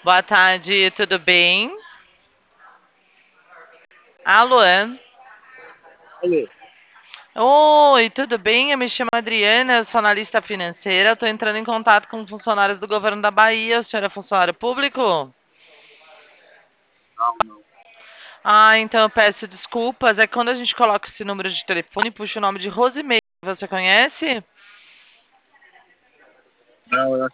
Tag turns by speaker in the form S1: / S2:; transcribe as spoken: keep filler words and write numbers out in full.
S1: Boa tarde, tudo bem? Alô?
S2: Alô,
S1: Oi, tudo bem? Eu me chamo Adriana, eu sou analista financeira. Estou entrando em contato com funcionários do governo da Bahia. O senhor é funcionário público?
S2: não, não.
S1: Ah, então eu peço desculpas. É que quando a gente coloca esse número de telefone, puxa o nome de Rosimeire. Você conhece?
S2: Não, eu acho